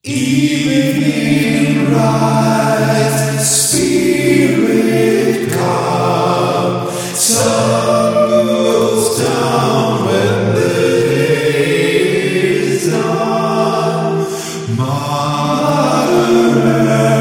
Evening rise, spirit calm, sun goes down when the day is done. Mother